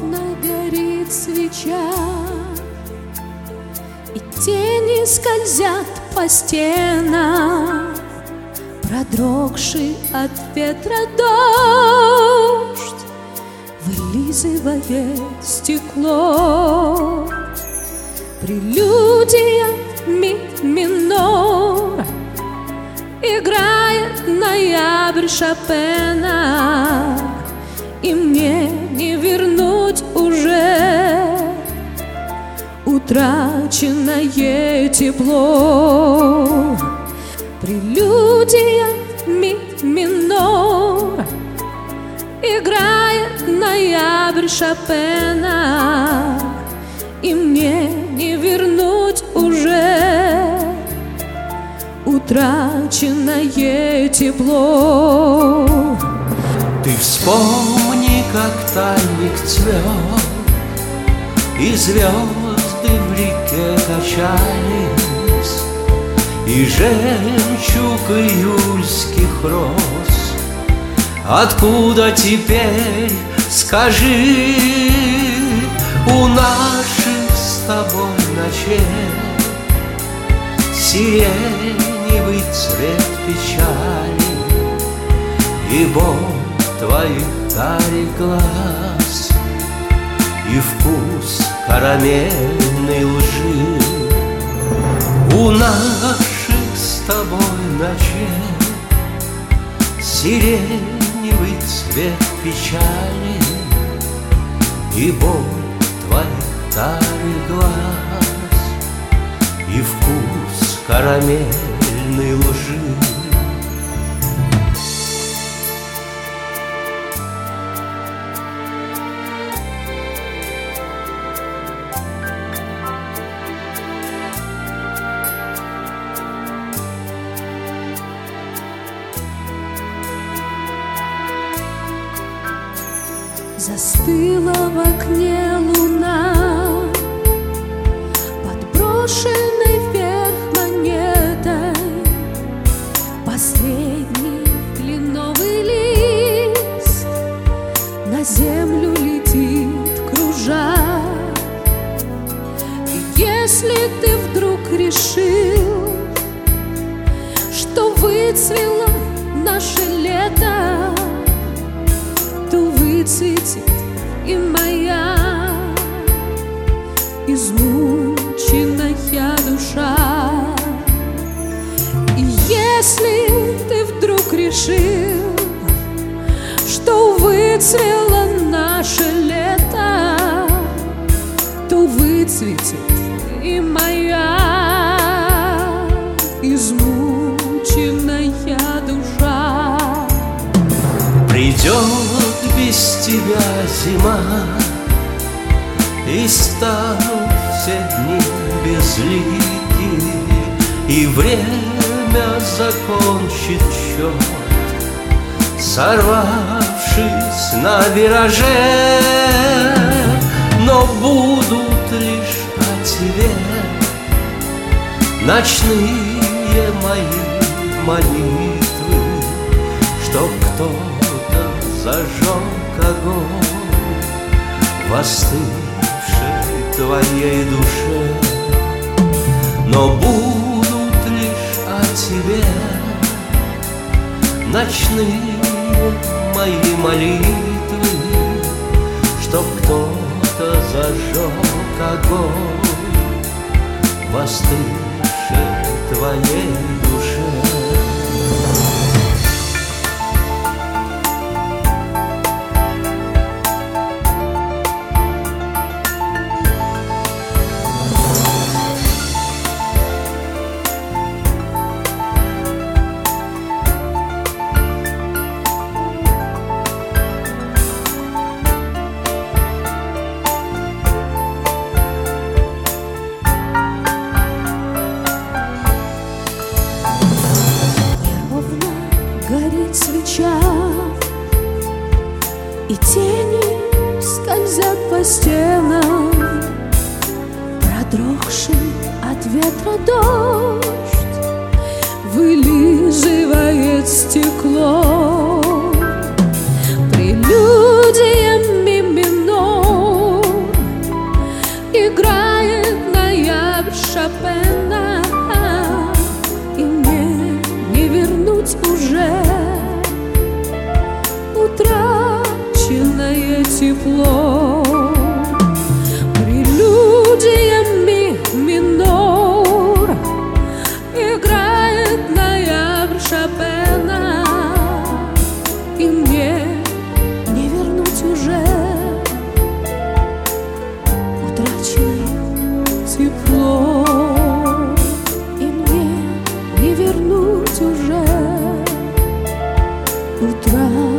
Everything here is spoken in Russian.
Ровно горит свеча, и тени скользят по стенам, продрогший от ветра дождь вылизывает стекло. Прелюдия ми минор играет ноябрь Шопена, и мне не вернуть уже утраченное тепло. Прелюдия ми минор играет ноябрь Шопена, и мне не вернуть уже утраченное тепло. Ты вспомни, как тайник цвет, и звезды в реке качались, и жемчуг июльских роз. Откуда теперь, скажи, у наших с тобой ночей сиреневый цвет печали и боль твоих карих глаз, и вкус карамельной лжи? У наших с тобой ночей сиреневый цвет печали и боль твоих карих глаз, и вкус карамельной лжи. Застыла в окне луна, подброшенной вверх монетой. Последний кленовый лист на землю летит, кружа. И если ты вдруг решил, что выцвело наше лето, то выцветит и моя измученная душа. И если ты вдруг решил, что выцвело наше лето, то выцветит и моя измученная душа. Придет без тебя зима, и станут все дни безликие, и время закончит счет, сорвавшись на вираже. Но будут лишь о тебе ночные мои молитвы, чтоб кто-то зажег огонь в остывшей твоей душе. Но будут лишь о тебе ночные мои молитвы, чтоб кто-то зажег огонь в остывшей твоей душе. Горит свеча, и тени скользят по стенам, продрогший от ветра дождь вылизывает стекло. Прелюдия ми минор утра.